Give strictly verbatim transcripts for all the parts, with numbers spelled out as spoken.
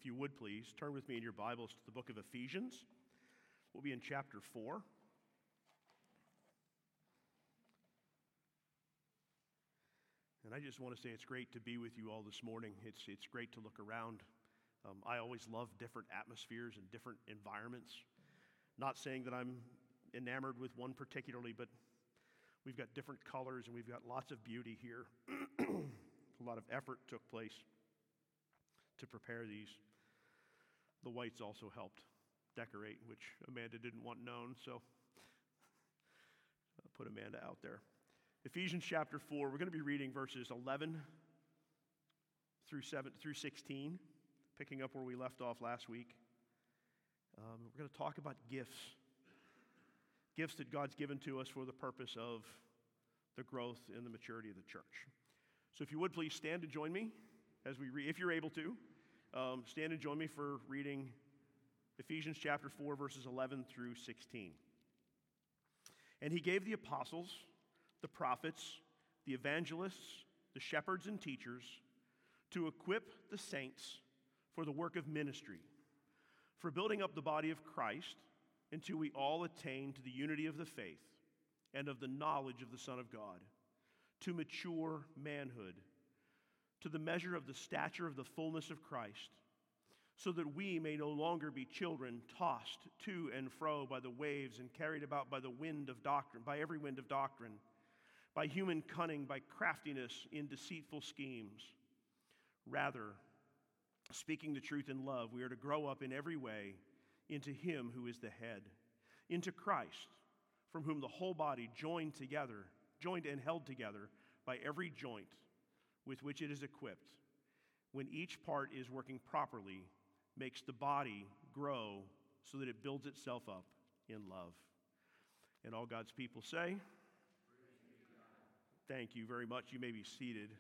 if you would please, turn with me in your Bibles to the book of Ephesians. We'll be in chapter four. And I just want to say it's great to be with you all this morning. It's, it's great to look around. Um, I always love different atmospheres and different environments. Not saying that I'm enamored with one particularly, but we've got different colors and we've got lots of beauty here. A lot of effort took place to prepare these. The whites also helped decorate, which Amanda didn't want known, so I'll put Amanda out there. Ephesians chapter four, we're going to be reading verses eleven through seven through sixteen, picking up where we left off last week. Um, we're going to talk about gifts, gifts that God's given to us for the purpose of the growth and the maturity of the church. So if you would please stand and join me as we read, if you're able to, um, stand and join me for reading Ephesians chapter four, verses eleven through sixteen. And he gave the apostles, the prophets, the evangelists, the shepherds and teachers to equip the saints for the work of ministry, for building up the body of Christ until we all attain to the unity of the faith and of the knowledge of the Son of God, to mature manhood, to the measure of the stature of the fullness of Christ, so that we may no longer be children tossed to and fro by the waves and carried about by the wind of doctrine, by every wind of doctrine, by human cunning, by craftiness in deceitful schemes. Rather, speaking the truth in love, we are to grow up in every way into Him who is the head, into Christ, from whom the whole body joined together, joined and held together by every joint with which it is equipped, when each part is working properly, makes the body grow so that it builds itself up in love. And all God's people say, thank you very much. You may be seated.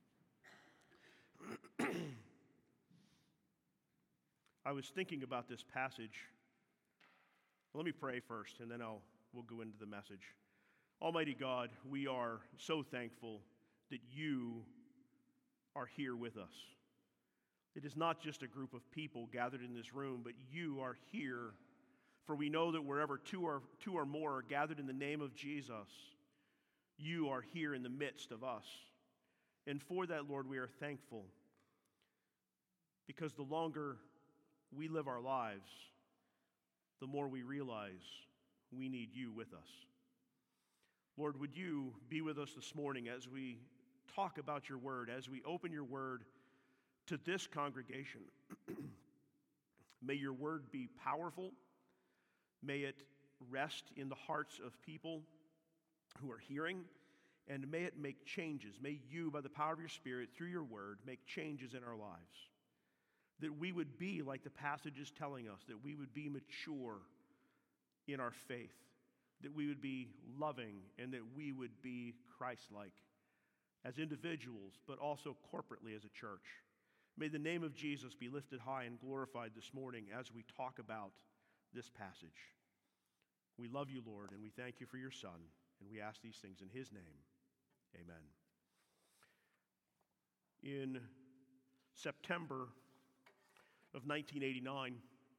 I was thinking about this passage. Let me pray first, and then I'll we'll go into the message. Almighty God, we are so thankful that you are here with us. It is not just a group of people gathered in this room, but you are here. For we know that wherever two or two or more are gathered in the name of Jesus, you are here in the midst of us. And for that, Lord, we are thankful, because the longer we live our lives, the more we realize we need you with us. Lord, would you be with us this morning as we talk about your word, as we open your word to this congregation. May your word be powerful. May it rest in the hearts of people who are hearing, and may it make changes. May you, by the power of your Spirit, through your word, make changes in our lives. That we would be like the passage is telling us, that we would be mature in our faith, that we would be loving, and that we would be Christ-like as individuals, but also corporately as a church. May the name of Jesus be lifted high and glorified this morning as we talk about this passage. We love you, Lord, and we thank you for your Son, and we ask these things in his name. Amen. In September of nineteen eighty-nine,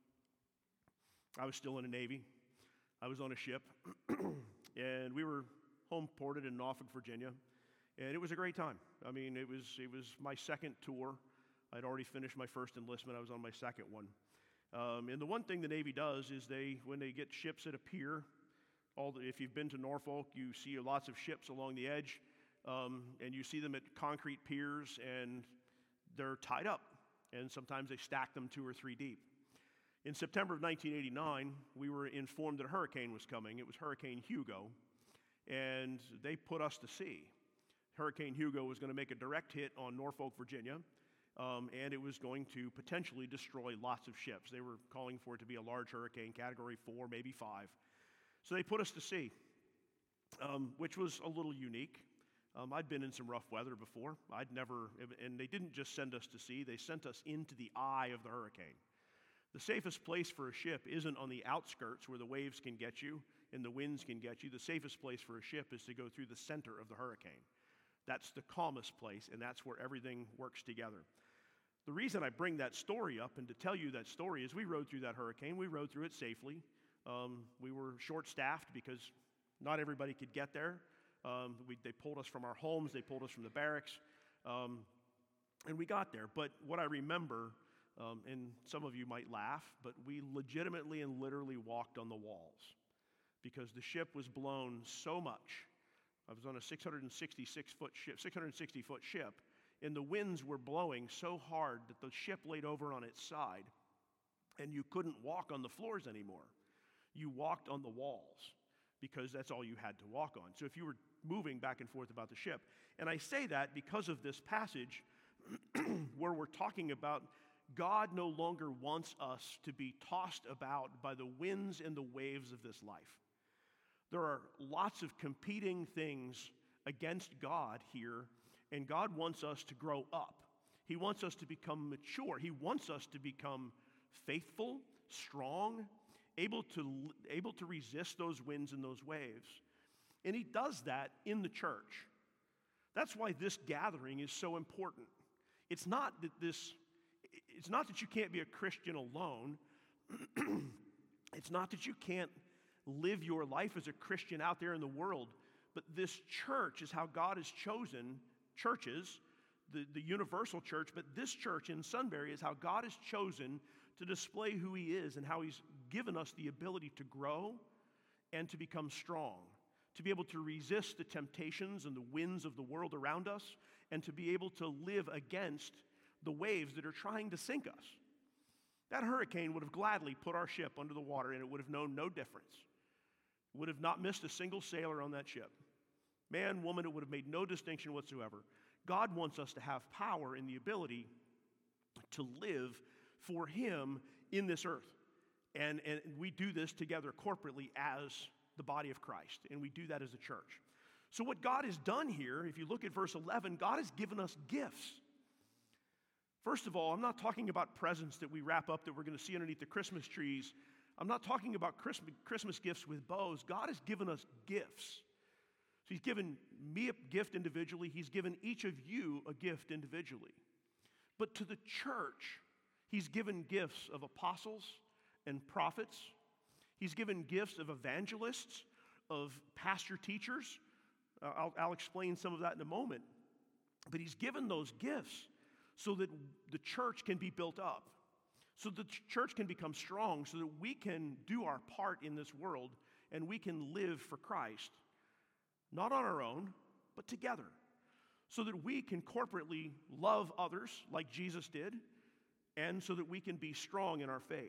I was still in the Navy. I was on a ship, and we were home ported in Norfolk, Virginia, and it was a great time. I mean, it was it was my second tour. I'd already finished my first enlistment. I was on my second one. Um, and the one thing the Navy does is they, when they get ships at a pier, all the, if you've been to Norfolk, you see lots of ships along the edge, um, and you see them at concrete piers, and they're tied up, and sometimes they stack them two or three deep. In September of nineteen eighty-nine, we were informed that a hurricane was coming. It was Hurricane Hugo, and they put us to sea. Hurricane Hugo was going to make a direct hit on Norfolk, Virginia, um, and it was going to potentially destroy lots of ships. They were calling for it to be a large hurricane, category four, maybe five. So they put us to sea, um, which was a little unique. Um, I'd been in some rough weather before. I'd never, and they didn't just send us to sea, they sent us into the eye of the hurricane. The safest place for a ship isn't on the outskirts where the waves can get you and the winds can get you. The safest place for a ship is to go through the center of the hurricane. That's the calmest place, and that's where everything works together. The reason I bring that story up and to tell you that story is we rode through that hurricane. We rode through it safely. Um, we were short-staffed because not everybody could get there. Um, we, they pulled us from our homes. They pulled us from the barracks. Um, and we got there. But what I remember, um, and some of you might laugh, but we legitimately and literally walked on the walls because the ship was blown so much. I was on a six hundred sixty-six foot ship, six hundred sixty foot ship, and the winds were blowing so hard that the ship laid over on its side, and you couldn't walk on the floors anymore. You walked on the walls because that's all you had to walk on. So if you were moving back and forth about the ship, and I say that because of this passage where we're talking about God no longer wants us to be tossed about by the winds and the waves of this life. There are lots of competing things against God here, and God wants us to grow up. He wants us to become mature. He wants us to become faithful, strong, able to, able to resist those winds and those waves. And he does that in the church. That's why this gathering is so important. It's not that this, it's not that you can't be a Christian alone. It's not that you can't live your life as a Christian out there in the world. But this church is how God has chosen churches, the, the universal church, but this church in Sunbury is how God has chosen to display who he is and how he's given us the ability to grow and to become strong, to be able to resist the temptations and the winds of the world around us, and to be able to live against the waves that are trying to sink us. That hurricane would have gladly put our ship under the water, and it would have known no difference. It would have not missed a single sailor on that ship. Man, woman, it would have made no distinction whatsoever. God wants us to have power and the ability to live for him in this earth. And, and we do this together corporately as the body of Christ, and we do that as a church. So what God has done here, if you look at verse eleven, God has given us gifts. First of all, I'm not talking about presents that we wrap up that we're going to see underneath the Christmas trees. I'm not talking about Christmas, Christmas gifts with bows. God has given us gifts. So he's given me a gift individually. He's given each of you a gift individually. But to the church, he's given gifts of apostles and prophets. He's given gifts of evangelists, of pastor teachers. Uh, I'll, I'll explain some of that in a moment. But he's given those gifts so that the church can be built up, so the church can become strong, so that we can do our part in this world and we can live for Christ, not on our own, but together, so that we can corporately love others like Jesus did, and so that we can be strong in our faith.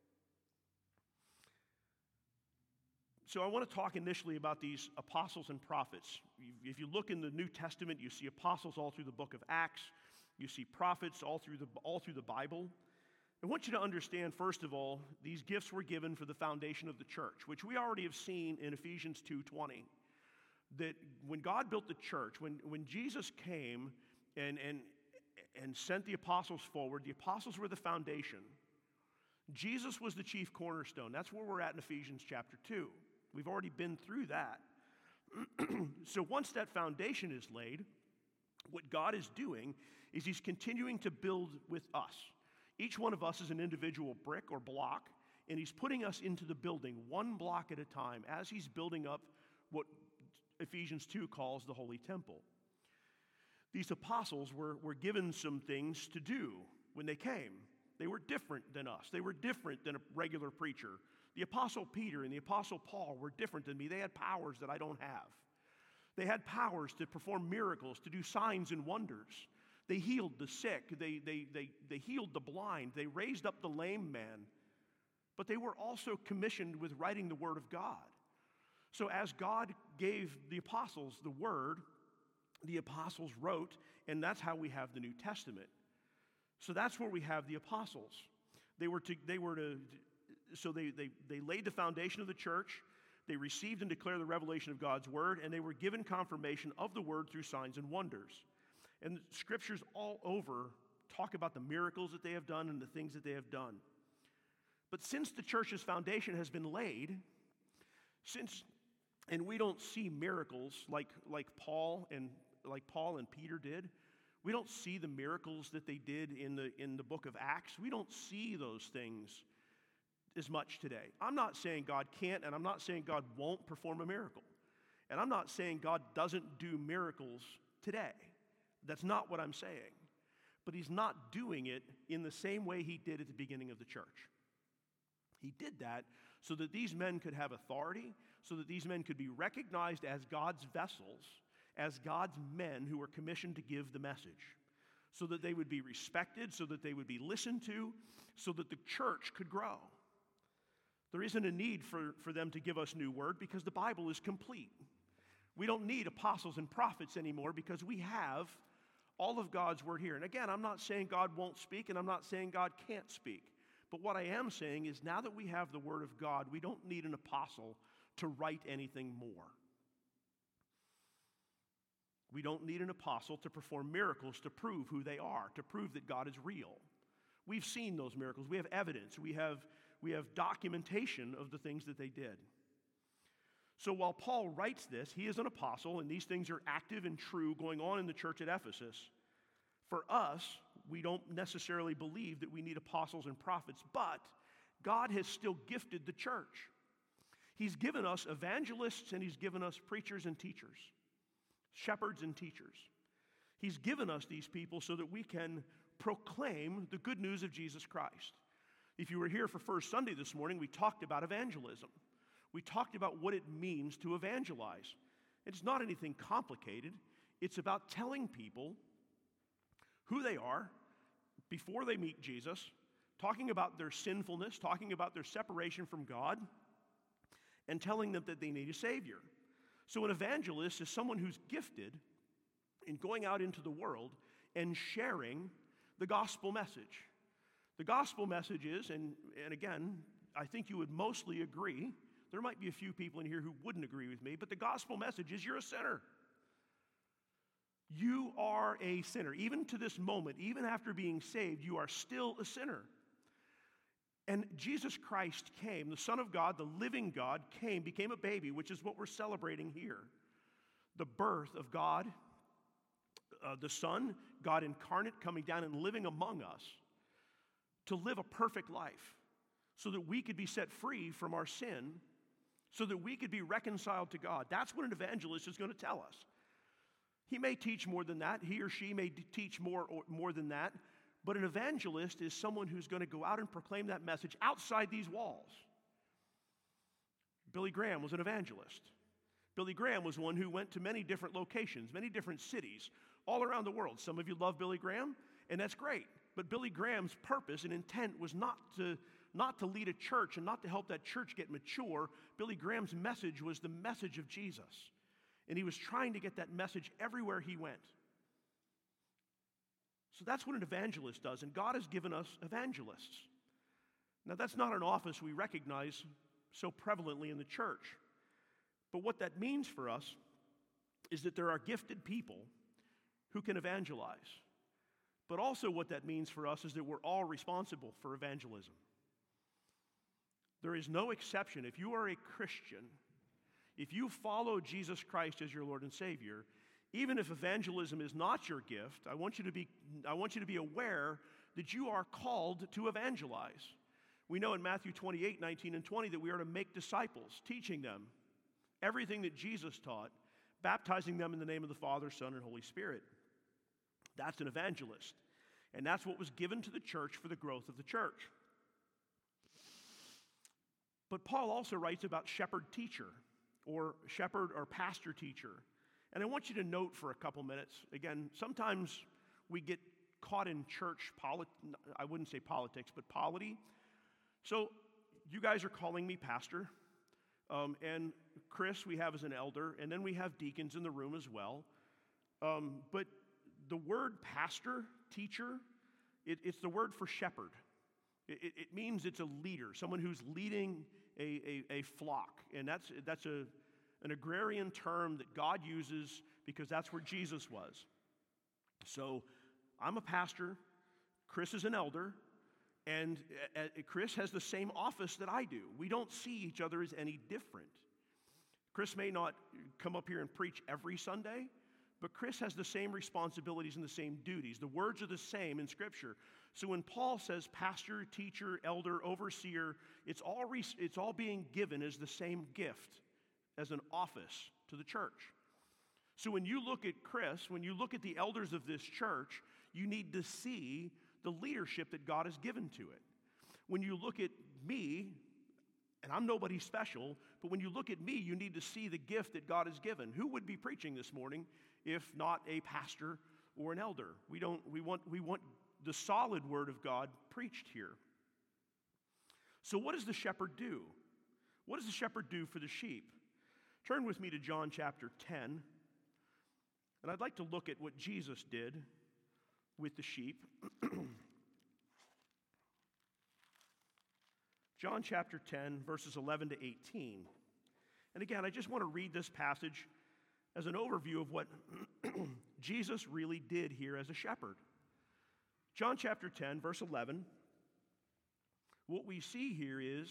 So I want to talk initially about these apostles and prophets. If you look in the New Testament, you see apostles all through the book of Acts. You see prophets all through the, all through the Bible. I want you to understand, first of all, these gifts were given for the foundation of the church, which we already have seen in Ephesians two twenty. That when God built the church, when, when Jesus came and, and, and sent the apostles forward, the apostles were the foundation. Jesus was the chief cornerstone. That's where we're at in Ephesians chapter two. We've already been through that. So once that foundation is laid, what God is doing is he's continuing to build with us. Each one of us is an individual brick or block, and he's putting us into the building one block at a time as he's building up what Ephesians two calls the Holy Temple. These apostles were, were given some things to do when they came. They were different than us. They were different than a regular preacher. The Apostle Peter and the Apostle Paul were different than me. They had powers that I don't have. They had powers to perform miracles, to do signs and wonders. They healed the sick. They, they, they, they healed the blind. They raised up the lame man. But they were also commissioned with writing the Word of God. So as God gave the apostles the Word, the apostles wrote, and that's how we have the New Testament. So that's where we have the apostles. They were to, they were to, so they, they, they laid the foundation of the church. They received and declared the revelation of God's Word, and they were given confirmation of the Word through signs and wonders. And scriptures all over talk about the miracles that they have done and the things that they have done. But since the church's foundation has been laid, since, and we don't see miracles like, like Paul and like Paul and Peter did, We don't see the miracles that they did in the, in the book of Acts. We don't see those things as much today. I'm not saying God can't, and I'm not saying God won't perform a miracle. And I'm not saying God doesn't do miracles today. That's not what I'm saying. But he's not doing it in the same way he did at the beginning of the church. He did that so that these men could have authority, so that these men could be recognized as God's vessels, as God's men who were commissioned to give the message, so that they would be respected, so that they would be listened to, so that the church could grow. There isn't a need for, for them to give us new word because the Bible is complete. We don't need apostles and prophets anymore because we have all of God's word here. And again, I'm not saying God won't speak, and I'm not saying God can't speak. But what I am saying is now that we have the word of God, we don't need an apostle to write anything more. We don't need an apostle to perform miracles to prove who they are, to prove that God is real. We've seen those miracles. We have evidence. We have, we have documentation of the things that they did. So while Paul writes this, he is an apostle, and these things are active and true going on in the church at Ephesus. For us, we don't necessarily believe that we need apostles and prophets, but God has still gifted the church. He's given us evangelists, and he's given us preachers and teachers, shepherds and teachers. He's given us these people so that we can proclaim the good news of Jesus Christ. If you were here for First Sunday this morning, we talked about evangelism. We talked about what it means to evangelize. It's not anything complicated. It's about telling people who they are before they meet Jesus, talking about their sinfulness, talking about their separation from God, and telling them that they need a Savior. So an evangelist is someone who's gifted in going out into the world and sharing the gospel message. The gospel message is, and, and again, I think you would mostly agree, there might be a few people in here who wouldn't agree with me, but the gospel message is you're a sinner. You are a sinner. Even to this moment, even after being saved, you are still a sinner. And Jesus Christ came, the Son of God, the living God, came, became a baby, which is what we're celebrating here. The birth of God, uh, the Son, God incarnate, coming down and living among us to live a perfect life so that we could be set free from our sin, so that we could be reconciled to God. That's what an evangelist is going to tell us. He may teach more than that. He or she may d- teach more, or, more than that. But an evangelist is someone who's going to go out and proclaim that message outside these walls. Billy Graham was an evangelist. Billy Graham was one who went to many different locations, many different cities, all around the world. Some of you love Billy Graham, and that's great. But Billy Graham's purpose and intent was not to, not to lead a church and not to help that church get mature. Billy Graham's message was the message of Jesus. And he was trying to get that message everywhere he went. So that's what an evangelist does, and God has given us evangelists. Now, that's not an office we recognize so prevalently in the church. But what that means for us is that there are gifted people who can evangelize. But also what that means for us is that we're all responsible for evangelism. There is no exception. If you are a Christian, if you follow Jesus Christ as your Lord and Savior, even if evangelism is not your gift, I want you to be, I want you to be aware that you are called to evangelize. We know in Matthew twenty-eight, nineteen, and twenty that we are to make disciples, teaching them everything that Jesus taught, baptizing them in the name of the Father, Son, and Holy Spirit. That's an evangelist. And that's what was given to the church for the growth of the church. But Paul also writes about shepherd teacher, or shepherd or pastor teacher. And I want you to note for a couple minutes, again, sometimes we get caught in church, polit- I wouldn't say politics, but polity. So you guys are calling me pastor, um, and Chris we have as an elder, and then we have deacons in the room as well. Um, but the word pastor, teacher, it, it's the word for shepherd. It, it, it means it's a leader, someone who's leading a, a, a flock, and that's, that's a an agrarian term that God uses because that's where Jesus was. So I'm a pastor, Chris is an elder, and Chris has the same office that I do. We don't see each other as any different. Chris may not come up here and preach every Sunday, But Chris has the same responsibilities and the same duties. The words are the same in Scripture. So when Paul says pastor, teacher, elder, overseer, it's all, re- it's all being given as the same gift, as an office to the church. So when you look at Chris, when you look at the elders of this church, you need to see the leadership that God has given to it. When you look at me, and I'm nobody special, but when you look at me, you need to see the gift that God has given. Who would be preaching this morning if not a pastor or an elder? We don't, we want, we want the solid word of God preached here. So what does the shepherd do? What does the shepherd do for the sheep? Turn with me to John chapter ten, and I'd like to look at what Jesus did with the sheep. John chapter ten, verses eleven to eighteen. And again, I just want to read this passage as an overview of what Jesus really did here as a shepherd. John chapter ten, verse eleven. What we see here is,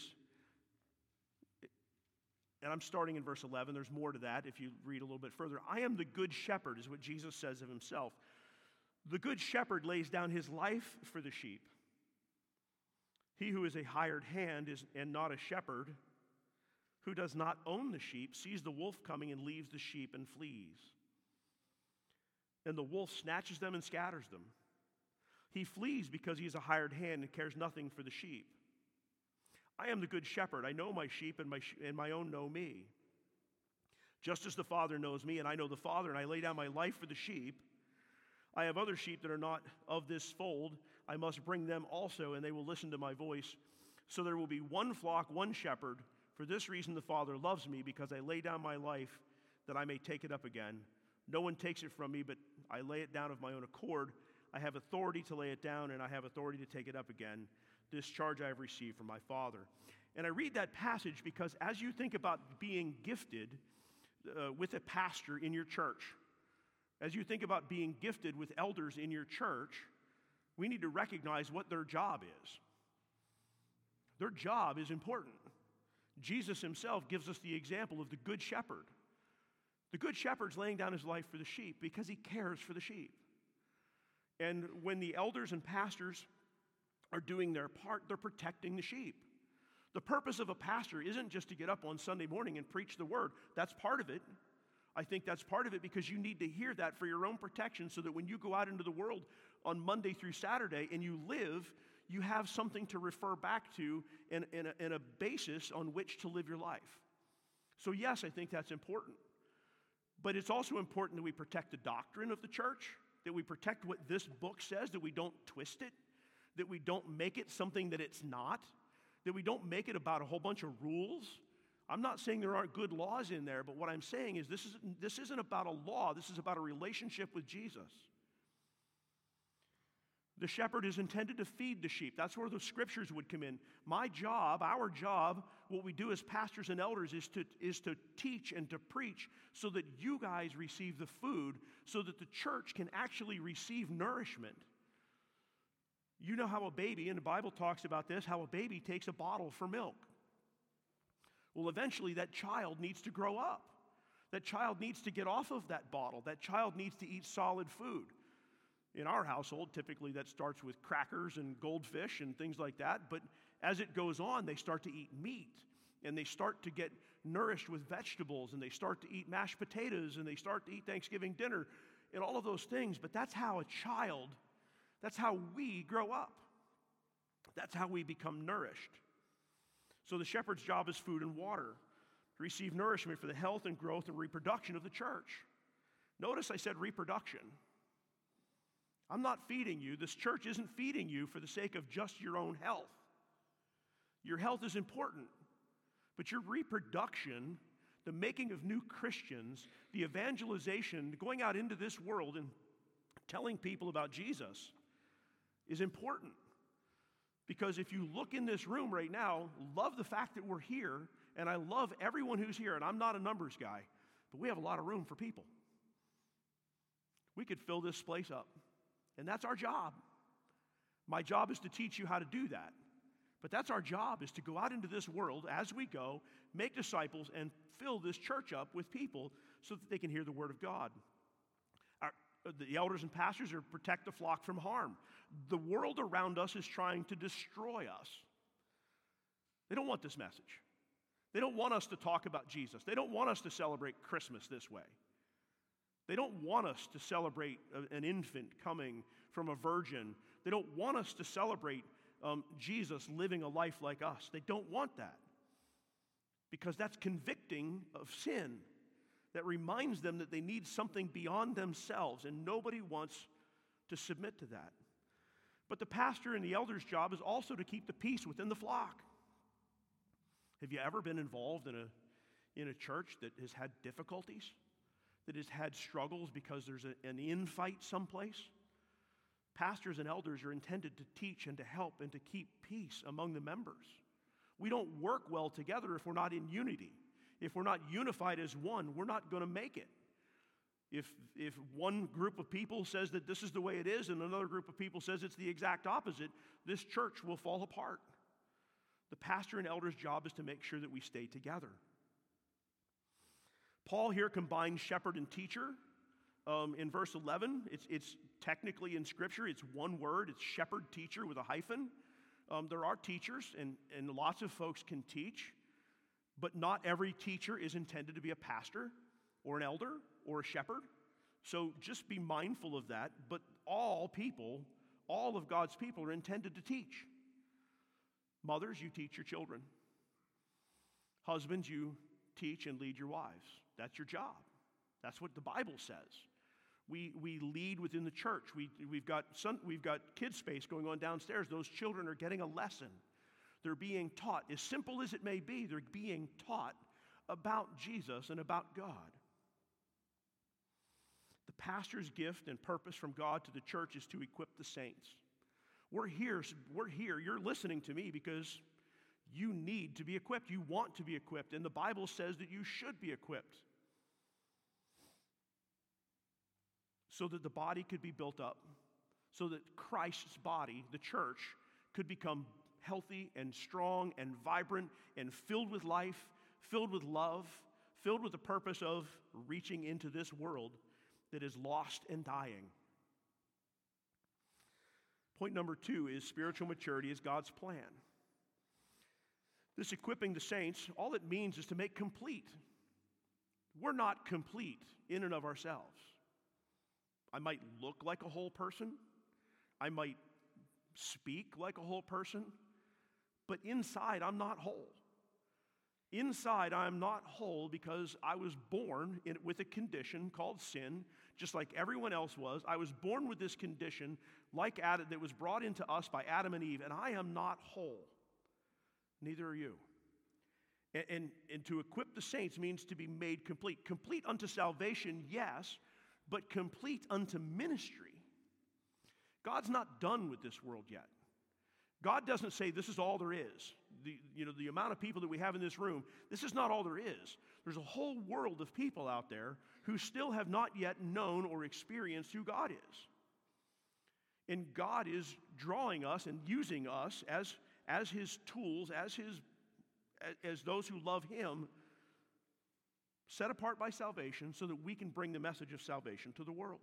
and I'm starting in verse eleven, there's more to that if you read a little bit further. I am the good shepherd, is what Jesus says of himself. The good shepherd lays down his life for the sheep. He who is a hired hand is, and not a shepherd, who does not own the sheep, sees the wolf coming and leaves the sheep and flees. And the wolf snatches them and scatters them. He flees because he is a hired hand and cares nothing for the sheep. I am the good shepherd. I know my sheep, and my, sh- and my own know me. Just as the Father knows me, and I know the Father, and I lay down my life for the sheep. I have other sheep that are not of this fold. I must bring them also, and they will listen to my voice. So there will be one flock, one shepherd. For this reason the Father loves me, because I lay down my life that I may take it up again. No one takes it from me, but I lay it down of my own accord. I have authority to lay it down, and I have authority to take it up again. This charge I have received from my Father. And I read that passage because as you think about being gifted uh, with a pastor in your church, as you think about being gifted with elders in your church, we need to recognize what their job is. Their job is important. Jesus himself gives us the example of the good shepherd. The good shepherd's laying down his life for the sheep because he cares for the sheep. And when the elders and pastors are doing their part, they're protecting the sheep. The purpose of a pastor isn't just to get up on Sunday morning and preach the word. That's part of it. I think that's part of it because you need to hear that for your own protection so that when you go out into the world on Monday through Saturday and you live, you have something to refer back to and, and, a, and a basis on which to live your life. So yes, I think that's important. But it's also important that we protect the doctrine of the church, that we protect what this book says, that we don't twist it, that we don't make it something that it's not, that we don't make it about a whole bunch of rules. I'm not saying there aren't good laws in there, but what I'm saying is this isn't, this isn't about a law. This is about a relationship with Jesus. The shepherd is intended to feed the sheep. That's where the scriptures would come in. My job, our job, what we do as pastors and elders is to, is to teach and to preach so that you guys receive the food, so that the church can actually receive nourishment. You know how a baby, and the Bible talks about this, how a baby takes a bottle for milk. Well, eventually that child needs to grow up. That child needs to get off of that bottle. That child needs to eat solid food. In our household, typically that starts with crackers and goldfish and things like that. But as it goes on, they start to eat meat. And they start to get nourished with vegetables. And they start to eat mashed potatoes. And they start to eat Thanksgiving dinner. And all of those things. But that's how a child, that's how we grow up. That's how we become nourished. So the shepherd's job is food and water, to receive nourishment for the health and growth and reproduction of the church. Notice I said reproduction. I'm not feeding you. This church isn't feeding you for the sake of just your own health. Your health is important, but your reproduction, the making of new Christians, the evangelization, going out into this world and telling people about Jesus is important. Because if you look in this room right now, love the fact that we're here, and I love everyone who's here, and I'm not a numbers guy, but we have a lot of room for people. We could fill this place up, and that's our job. My job is to teach you how to do that. But that's our job, is to go out into this world as we go, make disciples, and fill this church up with people so that they can hear the word of God. The elders and pastors are to protect the flock from harm. The world around us is trying to destroy us. They don't want this message. They don't want us to talk about Jesus. They don't want us to celebrate Christmas this way. They don't want us to celebrate a, an infant coming from a virgin. They don't want us to celebrate um, Jesus living a life like us. They don't want that because that's convicting of sin. That reminds them that they need something beyond themselves, and nobody wants to submit to that. But the pastor and the elder's job is also to keep the peace within the flock. Have you ever been involved in a, in a church that has had difficulties, that has had struggles because there's a, an infight someplace? Pastors and elders are intended to teach and to help and to keep peace among the members. We don't work well together if we're not in unity. If we're not unified as one, we're not going to make it. If, if one group of people says that this is the way it is and another group of people says it's the exact opposite, this church will fall apart. The pastor and elder's job is to make sure that we stay together. Paul here combines shepherd and teacher. Um, in verse eleven, it's, it's technically in Scripture, it's one word, it's shepherd, teacher with a hyphen. Um, there are teachers, and, and lots of folks can teach. But not every teacher is intended to be a pastor or an elder or a shepherd. So just be mindful of that. But all people, all of God's people are intended to teach. Mothers, you teach your children. Husbands, you teach and lead your wives. That's your job. That's what the Bible says. We, we lead within the church. We, we've got some, we've got kids space going on downstairs. Those children are getting a lesson. They're being taught, as simple as it may be, they're being taught about Jesus and about God. The pastor's gift and purpose from God to the church is to equip the saints. We're here, we're here, you're listening to me because you need to be equipped. You want to be equipped, and the Bible says that you should be equipped so that the body could be built up, so that Christ's body, the church, could become healthy and strong and vibrant and filled with life, filled with love, filled with the purpose of reaching into this world that is lost and dying. Point number two is spiritual maturity is God's plan. This equipping the saints, all it means is to make complete. We're not complete in and of ourselves. I might look like a whole person. I might speak like a whole person. But inside, I'm not whole. Inside, I'm not whole because I was born in, with a condition called sin, just like everyone else was. I was born with this condition like Adam, that was brought into us by Adam and Eve, and I am not whole. Neither are you. And, and, and to equip the saints means to be made complete. Complete unto salvation, yes, but complete unto ministry. God's not done with this world yet. God doesn't say this is all there is. The, you know, the amount of people that we have in this room, this is not all there is. There's a whole world of people out there who still have not yet known or experienced who God is. And God is drawing us and using us as, as His tools, as, his, as those who love Him, set apart by salvation so that we can bring the message of salvation to the world.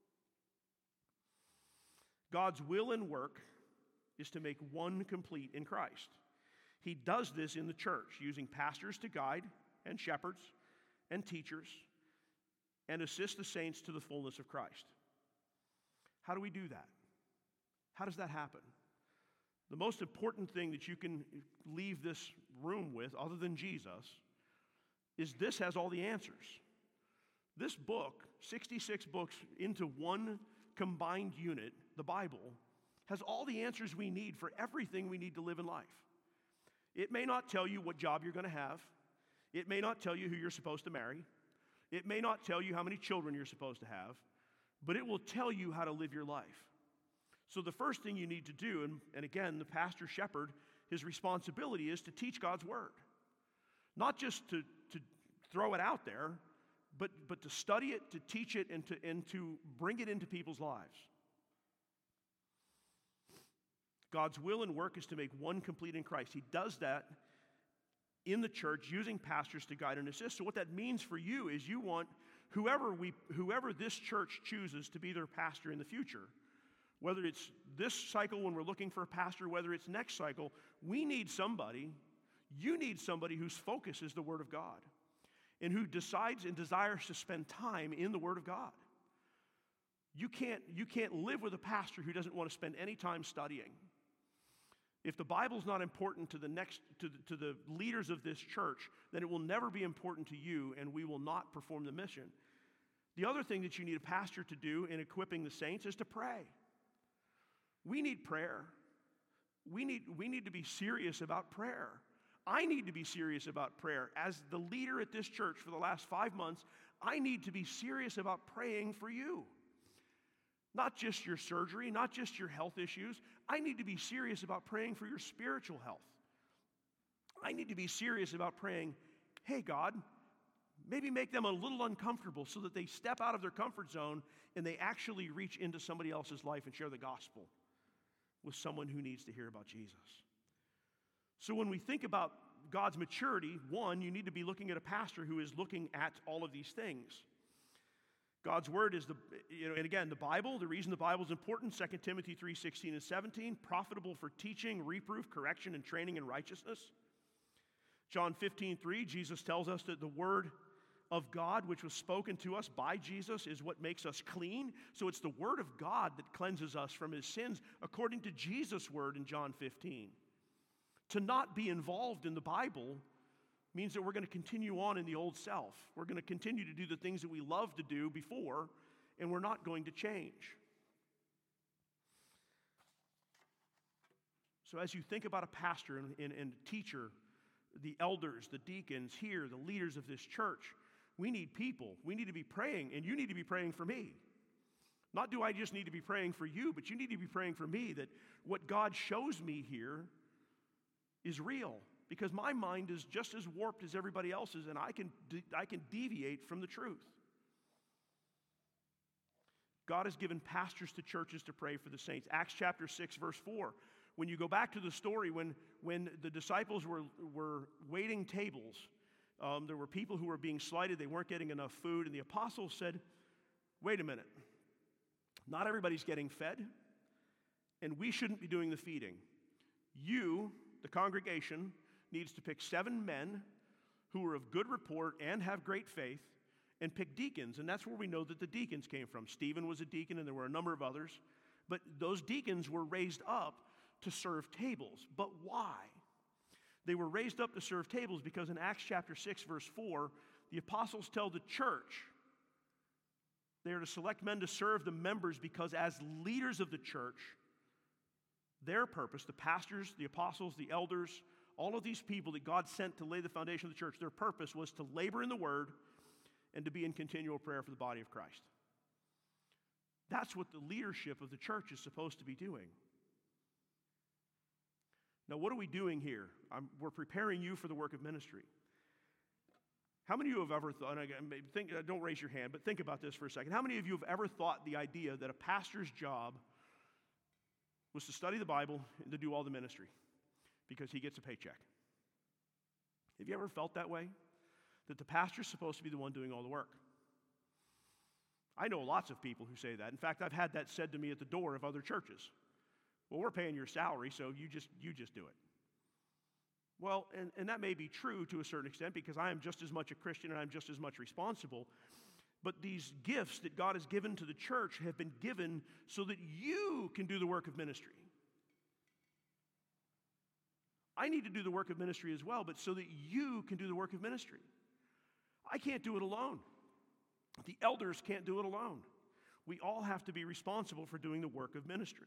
God's will and work is to make one complete in Christ. He does this in the church, using pastors to guide, and shepherds, and teachers, and assist the saints to the fullness of Christ. How do we do that? How does that happen? The most important thing that you can leave this room with, other than Jesus, is this has all the answers. This book, sixty-six books into one combined unit, the Bible, has all the answers we need for everything we need to live in life. It may not tell you what job you're going to have. It may not tell you who you're supposed to marry. It may not tell you how many children you're supposed to have, but it will tell you how to live your life. So the first thing you need to do, and, and again, the pastor shepherd, his responsibility is to teach God's word. Not just to, to throw it out there, but, but to study it, to teach it, and to, and to bring it into people's lives. God's will and work is to make one complete in Christ. He does that in the church using pastors to guide and assist. So what that means for you is you want whoever we, whoever this church chooses to be their pastor in the future, whether it's this cycle when we're looking for a pastor, whether it's next cycle, we need somebody, you need somebody whose focus is the Word of God and who decides and desires to spend time in the Word of God. You can't, you can't live with a pastor who doesn't want to spend any time studying. If the Bible's not important to the next to the, to the leaders of this church, then it will never be important to you, and we will not perform the mission. The other thing that you need a pastor to do in equipping the saints is to pray. We need prayer. We need, we need to be serious about prayer. I need to be serious about prayer. As the leader at this church for the last five months, I need to be serious about praying for you. Not just your surgery, not just your health issues. I need to be serious about praying for your spiritual health. I need to be serious about praying, hey, God, maybe make them a little uncomfortable so that they step out of their comfort zone and they actually reach into somebody else's life and share the gospel with someone who needs to hear about Jesus. So when we think about God's maturity, one, you need to be looking at a pastor who is looking at all of these things. God's word is the, you know, and again, the Bible, the reason the Bible is important, Second Timothy three sixteen and seventeen, profitable for teaching, reproof, correction, and training in righteousness. John fifteen three, Jesus tells us that the word of God, which was spoken to us by Jesus, is what makes us clean. So it's the word of God that cleanses us from his sins, according to Jesus' word in John fifteen. To not be involved in the Bible means that we're going to continue on in the old self. We're going to continue to do the things that we loved to do before, and we're not going to change. So as you think about a pastor and, and, and teacher, the elders, the deacons here, the leaders of this church, we need people. We need to be praying, and you need to be praying for me. Not do I just need to be praying for you, but you need to be praying for me that what God shows me here is real. Because my mind is just as warped as everybody else's, and I can, de- I can deviate from the truth. God has given pastors to churches to pray for the saints. Acts chapter six, verse four. When you go back to the story, when, when the disciples were, were waiting tables, um, there were people who were being slighted. They weren't getting enough food. And the apostles said, wait a minute. Not everybody's getting fed, and we shouldn't be doing the feeding. You, the congregation, needs to pick seven men who are of good report and have great faith and pick deacons. And that's where we know that the deacons came from. Stephen was a deacon, and there were a number of others. But those deacons were raised up to serve tables. But why? They were raised up to serve tables because in Acts chapter six, verse four, the apostles tell the church they are to select men to serve the members because as leaders of the church, their purpose, the pastors, the apostles, the elders, all of these people that God sent to lay the foundation of the church, their purpose was to labor in the word and to be in continual prayer for the body of Christ. That's what the leadership of the church is supposed to be doing. Now, what are we doing here? I'm, we're preparing you for the work of ministry. How many of you have ever thought, and again, think, don't raise your hand, but think about this for a second. How many of you have ever thought the idea that a pastor's job was to study the Bible and to do all the ministry because he gets a paycheck? Have you ever felt that way? That the pastor's supposed to be the one doing all the work? I know lots of people who say that. In fact, I've had that said to me at the door of other churches. Well, we're paying your salary, so you just you just do it. Well, and, and that may be true to a certain extent because I am just as much a Christian and I'm just as much responsible. But these gifts that God has given to the church have been given so that you can do the work of ministry. I need to do the work of ministry as well, but so that you can do the work of ministry. I can't do it alone. The elders can't do it alone. We all have to be responsible for doing the work of ministry.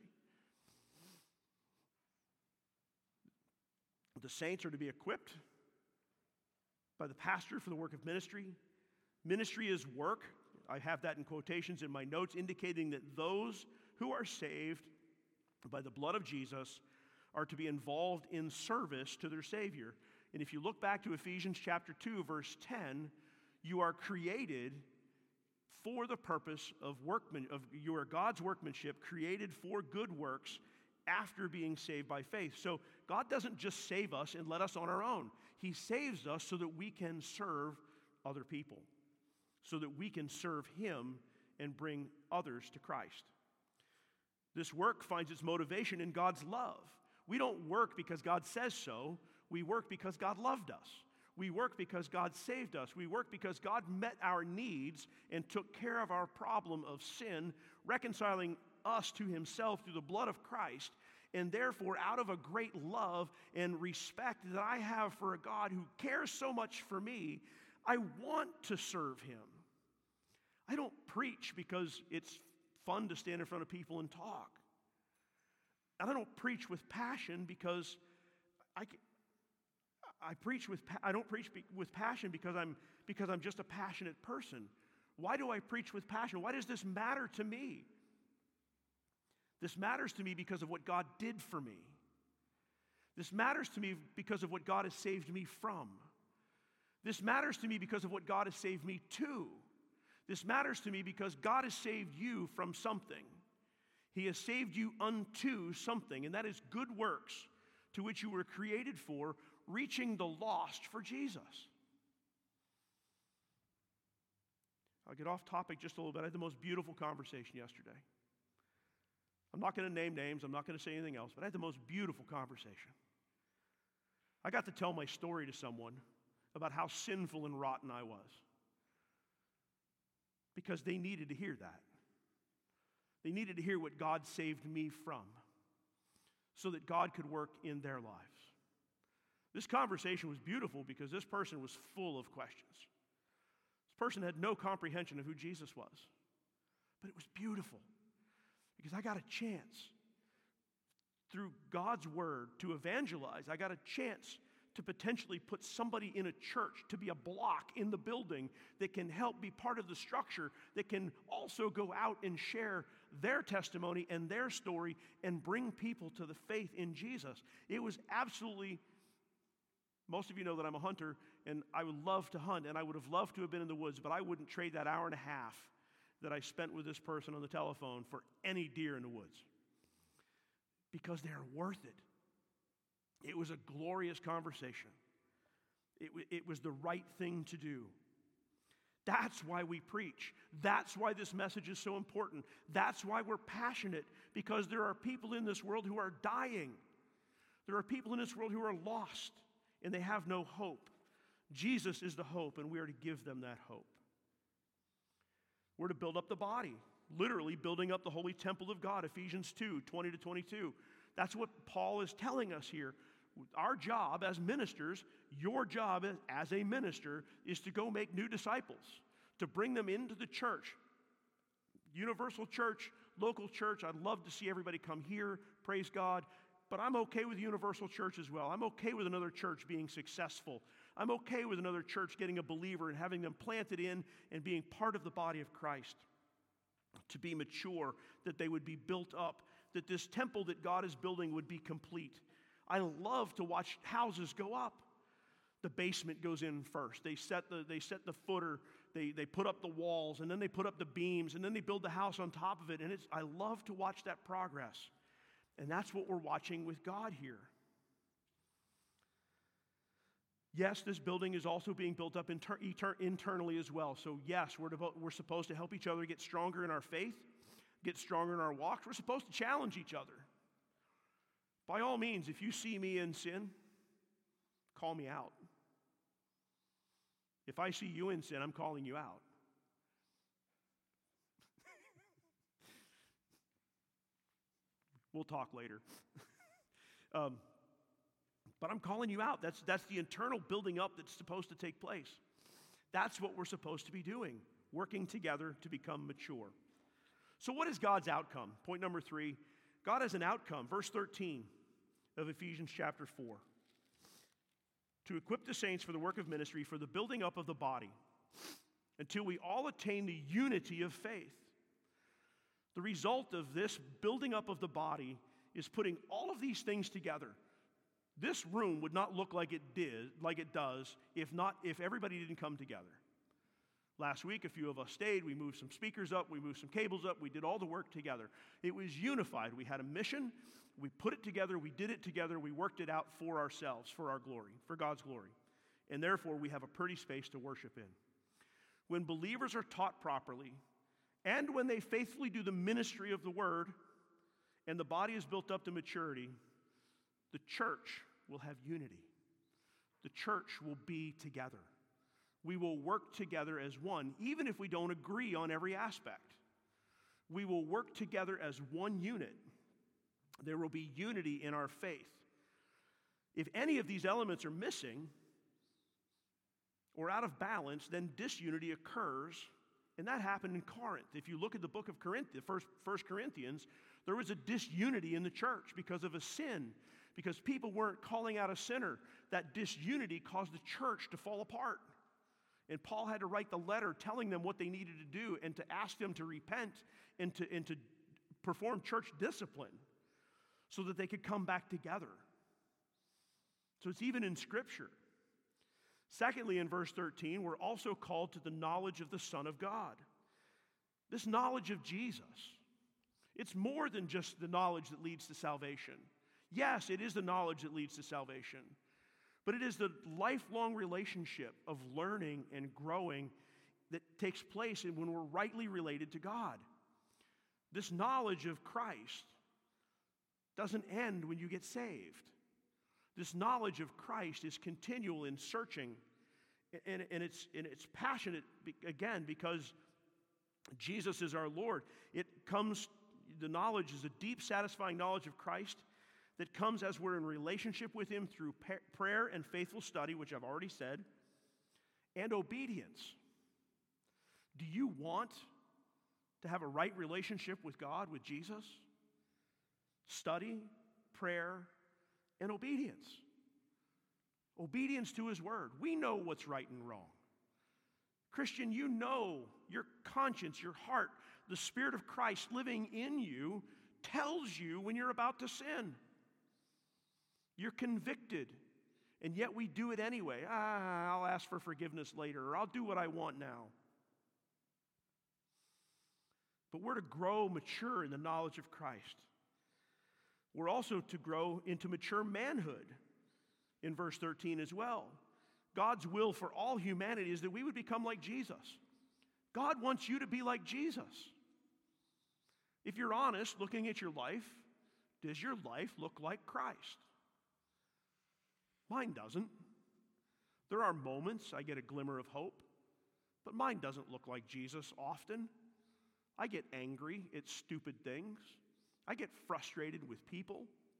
The saints are to be equipped by the pastor for the work of ministry. Ministry is work. I have that in quotations in my notes, indicating that those who are saved by the blood of Jesus are to be involved in service to their Savior. And if you look back to Ephesians chapter two, verse ten, you are created for the purpose of workman, of you are God's workmanship, created for good works after being saved by faith. So God doesn't just save us and let us on our own. He saves us so that we can serve other people. so that we can serve Him and bring others to Christ. This work finds its motivation in God's love. We don't work because God says so. We work because God loved us. We work because God saved us. We work because God met our needs and took care of our problem of sin, reconciling us to Himself through the blood of Christ. And therefore, out of a great love and respect that I have for a God who cares so much for me, I want to serve Him. I don't preach because it's fun to stand in front of people and talk. And I don't preach with passion because I, I preach with I don't preach with passion because I'm because I'm just a passionate person. Why do I preach with passion? Why does this matter to me? This matters to me because of what God did for me. This matters to me because of what God has saved me from. This matters to me because of what God has saved me to. This matters to me because God has saved you from something. He has saved you unto something, and that is good works to which you were created for, reaching the lost for Jesus. I'll get off topic just a little bit. I had the most beautiful conversation yesterday. I'm not going to name names. I'm not going to say anything else, but I had the most beautiful conversation. I got to tell my story to someone about how sinful and rotten I was because they needed to hear that. They needed to hear what God saved me from so that God could work in their lives. This conversation was beautiful because this person was full of questions. This person had no comprehension of who Jesus was, but it was beautiful. Because I got a chance through God's word to evangelize. I got a chance to potentially put somebody in a church, to be a block in the building that can help be part of the structure, that can also go out and share their testimony and their story and bring people to the faith in Jesus. It was absolutely, most of you know that I'm a hunter and I would love to hunt and I would have loved to have been in the woods, but I wouldn't trade that hour and a half that I spent with this person on the telephone for any deer in the woods because they're worth it. It was a glorious conversation. It, it was the right thing to do. That's why we preach. That's why this message is so important. That's why we're passionate, because there are people in this world who are dying. There are people in this world who are lost and they have no hope. Jesus is the hope, and we are to give them that hope. We're to build up the body, literally building up the holy temple of God, Ephesians two, twenty to twenty-two. That's what Paul is telling us here. Our job as ministers, your job as a minister, is to go make new disciples, to bring them into the church. Universal church, local church, I'd love to see everybody come here, praise God, but I'm okay with universal church as well. I'm okay with another church being successful. I'm okay with another church getting a believer and having them planted in and being part of the body of Christ, to be mature, that they would be built up, that this temple that God is building would be complete. I love to watch houses go up. The basement goes in first. They set the, they set the footer, they, they put up the walls, and then they put up the beams, and then they build the house on top of it. And it's, I love to watch that progress. And that's what we're watching with God here. Yes, this building is also being built up inter- inter- internally as well. So yes, we're, devo- we're supposed to help each other get stronger in our faith, get stronger in our walks. We're supposed to challenge each other. By all means, if you see me in sin, call me out. If I see you in sin, I'm calling you out. We'll talk later. um, But I'm calling you out. That's, that's the internal building up that's supposed to take place. That's what we're supposed to be doing, working together to become mature. So what is God's outcome? Point number three, God has an outcome. Verse thirteen of Ephesians chapter four. To equip the saints for the work of ministry, for the building up of the body, until we all attain the unity of faith. The result of this building up of the body is putting all of these things together. This room would not look like it did, like it does, if not, if everybody didn't come together. Last week, a few of us stayed. We moved some speakers up. We moved some cables up. We did all the work together. It was unified. We had a mission. We put it together. We did it together. We worked it out for ourselves, for our glory, for God's glory. And therefore, we have a pretty space to worship in. When believers are taught properly, and when they faithfully do the ministry of the word, and the body is built up to maturity, the church will have unity. The church will be together. We will work together as one, even if we don't agree on every aspect. We will work together as one unit. There will be unity in our faith. If any of these elements are missing or out of balance, then disunity occurs, and that happened in Corinth. If you look at the book of Corinthians, first, First Corinthians, there was a disunity in the church because of a sin, because people weren't calling out a sinner. That disunity caused the church to fall apart. And Paul had to write the letter telling them what they needed to do and to ask them to repent and to, and to perform church discipline so that they could come back together. So it's even in Scripture. Secondly, in verse thirteen, we're also called to the knowledge of the Son of God. This knowledge of Jesus, it's more than just the knowledge that leads to salvation. Yes, it is the knowledge that leads to salvation, but it is the lifelong relationship of learning and growing that takes place when we're rightly related to God. This knowledge of Christ doesn't end when you get saved. This knowledge of Christ is continual in searching, and, and, it's, and it's passionate, again, because Jesus is our Lord. It comes, the knowledge is a deep, satisfying knowledge of Christ that comes as we're in relationship with Him through prayer and faithful study, which I've already said, and obedience. Do you want to have a right relationship with God, with Jesus? Study, prayer, and obedience. Obedience to His word. We know what's right and wrong. Christian, you know your conscience, your heart, the Spirit of Christ living in you tells you when you're about to sin. You're convicted, and yet we do it anyway. Ah, I'll ask for forgiveness later, or I'll do what I want now. But we're to grow mature in the knowledge of Christ. We're also to grow into mature manhood in verse thirteen as well. God's will for all humanity is that we would become like Jesus. God wants you to be like Jesus. If you're honest, looking at your life, does your life look like Christ? Mine doesn't. There are moments I get a glimmer of hope, but mine doesn't look like Jesus often. I get angry at stupid things. I get frustrated with people.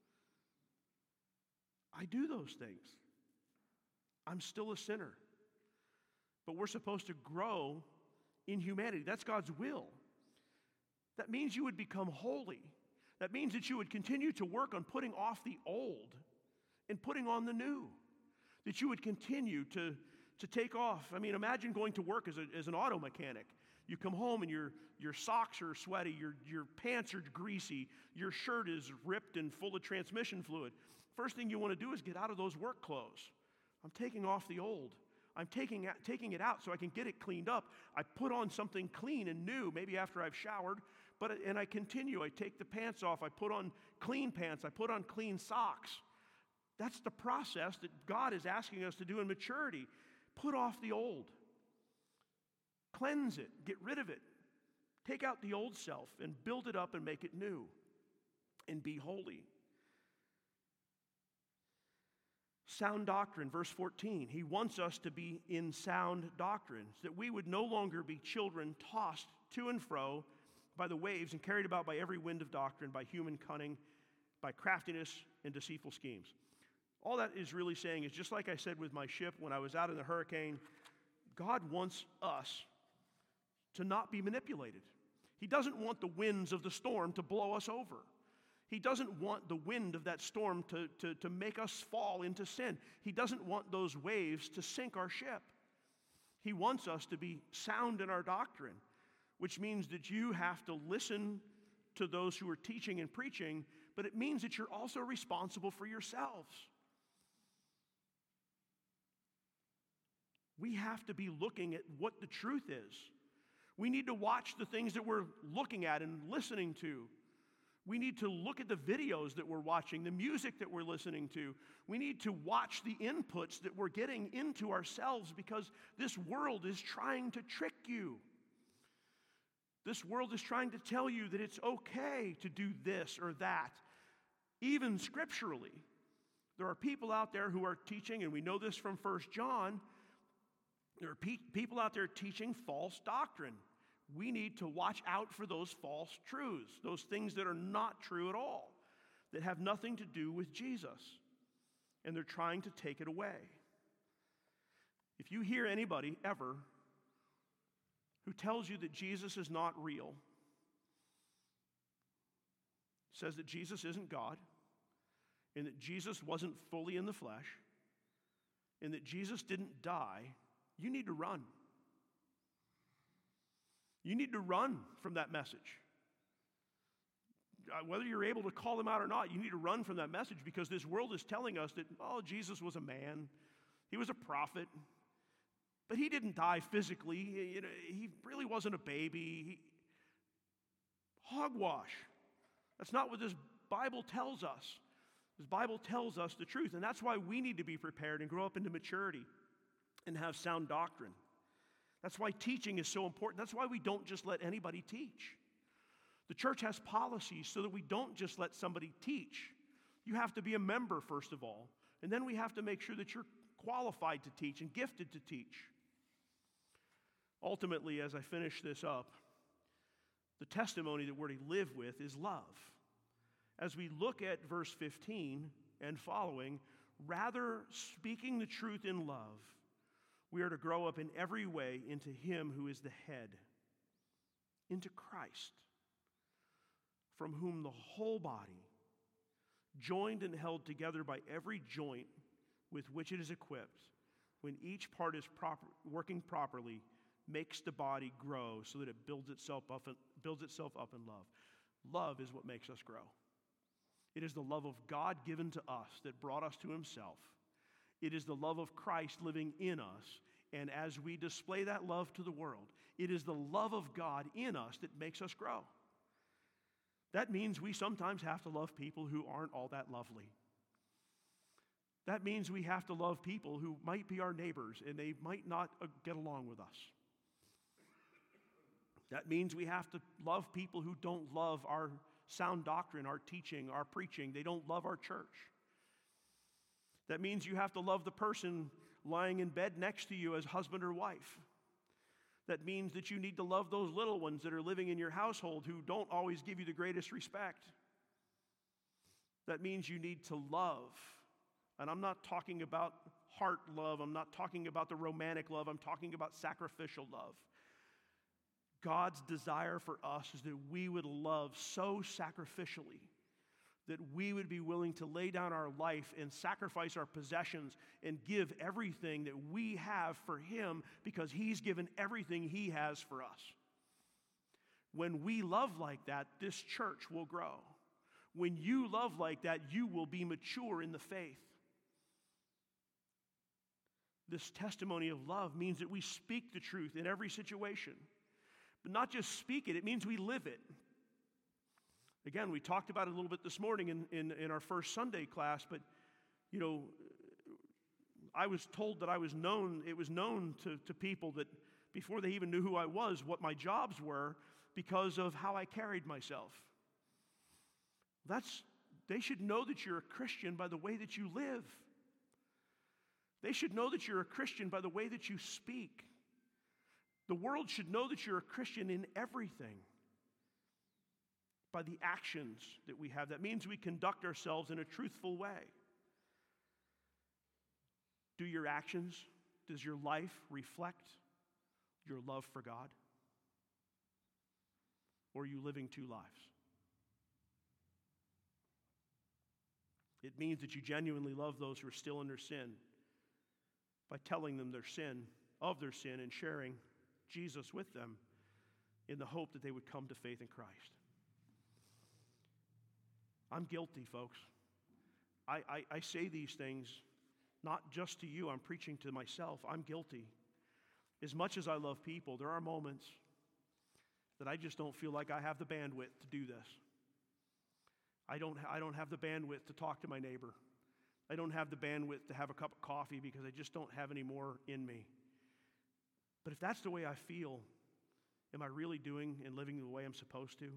I do those things. I'm still a sinner. But we're supposed to grow in humanity. That's God's will. That means you would become holy. That means that you would continue to work on putting off the old and putting on the new. That you would continue to, to take off. I mean, imagine going to work as, a, as an auto mechanic. You come home and your, your socks are sweaty, your, your pants are greasy, your shirt is ripped and full of transmission fluid. First thing you want to do is get out of those work clothes. I'm taking off the old. I'm taking, taking it out so I can get it cleaned up. I put on something clean and new, maybe after I've showered, but and I continue. I take the pants off. I put on clean pants. I put on clean socks. That's the process that God is asking us to do in maturity. Put off the old. Cleanse it. Get rid of it. Take out the old self and build it up and make it new. And be holy. Sound doctrine, verse fourteen. He wants us to be in sound doctrine, so that we would no longer be children tossed to and fro by the waves and carried about by every wind of doctrine, by human cunning, by craftiness and deceitful schemes. All that is really saying is, just like I said with my ship when I was out in the hurricane, God wants us to not be manipulated. He doesn't want the winds of the storm to blow us over. He doesn't want the wind of that storm to, to, to make us fall into sin. He doesn't want those waves to sink our ship. He wants us to be sound in our doctrine, which means that you have to listen to those who are teaching and preaching, but it means that you're also responsible for yourselves. We have to be looking at what the truth is. We need to watch the things that we're looking at and listening to. We need to look at the videos that we're watching, the music that we're listening to. We need to watch the inputs that we're getting into ourselves, because this world is trying to trick you. This world is trying to tell you that it's okay to do this or that, even scripturally. There are people out there who are teaching, and we know this from First John, there are pe- people out there teaching false doctrine. We need to watch out for those false truths, those things that are not true at all, that have nothing to do with Jesus, and they're trying to take it away. If you hear anybody ever who tells you that Jesus is not real, says that Jesus isn't God, and that Jesus wasn't fully in the flesh, and that Jesus didn't die, you need to run. You need to run from that message. Uh, whether you're able to call them out or not, you need to run from that message, because this world is telling us that, oh, Jesus was a man. He was a prophet. But he didn't die physically. He, you know, he really wasn't a baby. He, hogwash. That's not what this Bible tells us. This Bible tells us the truth, and that's why we need to be prepared and grow up into maturity and have sound doctrine. That's why teaching is so important. That's why we don't just let anybody teach. The church has policies so that we don't just let somebody teach. You have to be a member, first of all, and then we have to make sure that you're qualified to teach and gifted to teach. Ultimately, as I finish this up, the testimony that we're to live with is love. As we look at verse fifteen and following, rather speaking the truth in love, we are to grow up in every way into Him who is the head, into Christ, from whom the whole body, joined and held together by every joint with which it is equipped, when each part is proper, working properly, makes the body grow so that it builds itself up, builds itself up in love. Love is what makes us grow. It is the love of God given to us that brought us to Himself. It is the love of Christ living in us. And as we display that love to the world, it is the love of God in us that makes us grow. That means we sometimes have to love people who aren't all that lovely. That means we have to love people who might be our neighbors and they might not uh, get along with us. That means we have to love people who don't love our sound doctrine, our teaching, our preaching. They don't love our church. That means you have to love the person lying in bed next to you as husband or wife. That means that you need to love those little ones that are living in your household who don't always give you the greatest respect. That means you need to love. And I'm not talking about heart love. I'm not talking about the romantic love. I'm talking about sacrificial love. God's desire for us is that we would love so sacrificially that we would be willing to lay down our life and sacrifice our possessions and give everything that we have for Him, because He's given everything He has for us. When we love like that, this church will grow. When you love like that, you will be mature in the faith. This testimony of love means that we speak the truth in every situation. But not just speak it, it means we live it. Again, we talked about it a little bit this morning in, in, in our first Sunday class, but, you know, I was told that I was known, it was known to, to people that before they even knew who I was, what my jobs were, because of how I carried myself. That's, they should know that you're a Christian by the way that you live. They should know that you're a Christian by the way that you speak. The world should know that you're a Christian in everything, by the actions that we have. That means we conduct ourselves in a truthful way. Do your actions, does your life reflect your love for God? Or are you living two lives? It means that you genuinely love those who are still in their sin by telling them their sin, of their sin, and sharing Jesus with them in the hope that they would come to faith in Christ. I'm guilty, folks. I, I, I say these things not just to you. I'm preaching to myself. I'm guilty. As much as I love people, there are moments that I just don't feel like I have the bandwidth to do this. I don't, I don't have the bandwidth to talk to my neighbor. I don't have the bandwidth to have a cup of coffee because I just don't have any more in me. But if that's the way I feel, am I really doing and living the way I'm supposed to?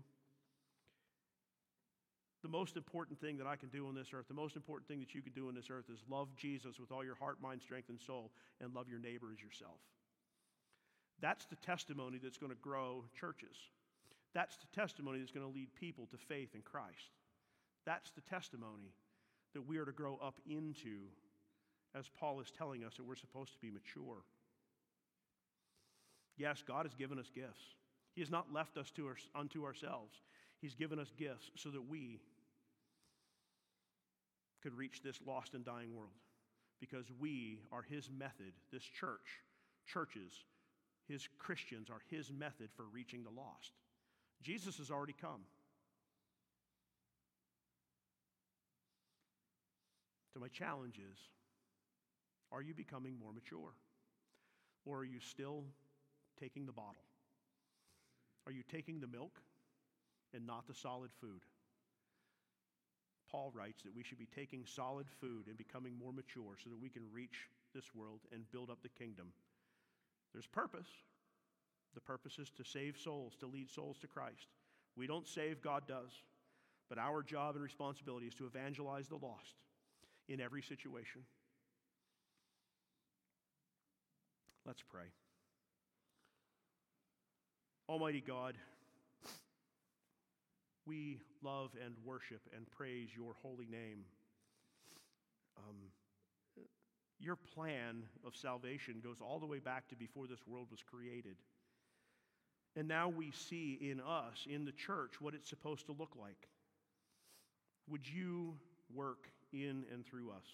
The most important thing that I can do on this earth, the most important thing that you can do on this earth is love Jesus with all your heart, mind, strength, and soul, and love your neighbor as yourself. That's the testimony that's going to grow churches. That's the testimony that's going to lead people to faith in Christ. That's the testimony that we are to grow up into, as Paul is telling us that we're supposed to be mature. Yes, God has given us gifts. He has not left us to our, unto ourselves. He's given us gifts so that we could reach this lost and dying world, because we are his method. This church, churches, his Christians are his method for reaching the lost. Jesus has already come. So my challenge is, are you becoming more mature? Or are you still taking the bottle? Are you taking the milk and not the solid food? Paul writes that we should be taking solid food and becoming more mature so that we can reach this world and build up the kingdom. There's purpose. The purpose is to save souls, to lead souls to Christ. We don't save, God does. But our job and responsibility is to evangelize the lost in every situation. Let's pray. Almighty God, we love and worship and praise your holy name. Um, your plan of salvation goes all the way back to before this world was created. And now we see in us, in the church, what it's supposed to look like. Would you work in and through us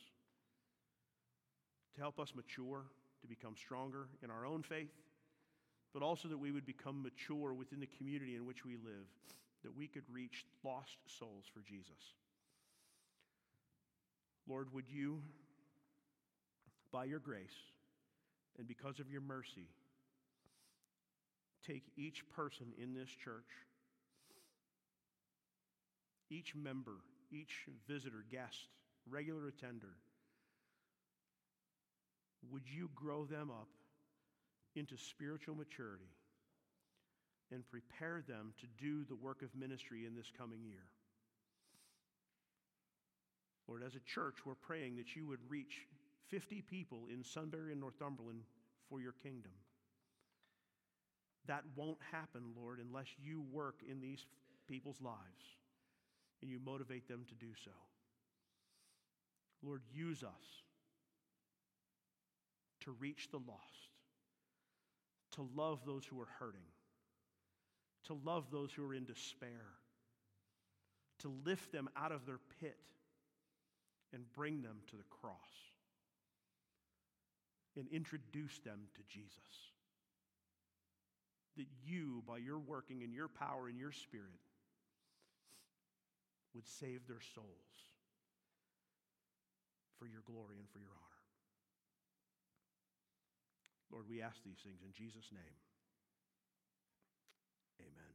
to help us mature, to become stronger in our own faith, but also that we would become mature within the community in which we live, that we could reach lost souls for Jesus. Lord, would you, by your grace and because of your mercy, take each person in this church, each member, each visitor, guest, regular attender, would you grow them up into spiritual maturity and prepare them to do the work of ministry in this coming year? Lord, as a church, we're praying that you would reach fifty people in Sunbury and Northumberland for your kingdom. That won't happen, Lord, unless you work in these people's lives and you motivate them to do so. Lord, use us to reach the lost, to love those who are hurting, to love those who are in despair, to lift them out of their pit and bring them to the cross and introduce them to Jesus. That you, by your working and your power and your spirit, would save their souls for your glory and for your honor. Lord, we ask these things in Jesus' name. Amen.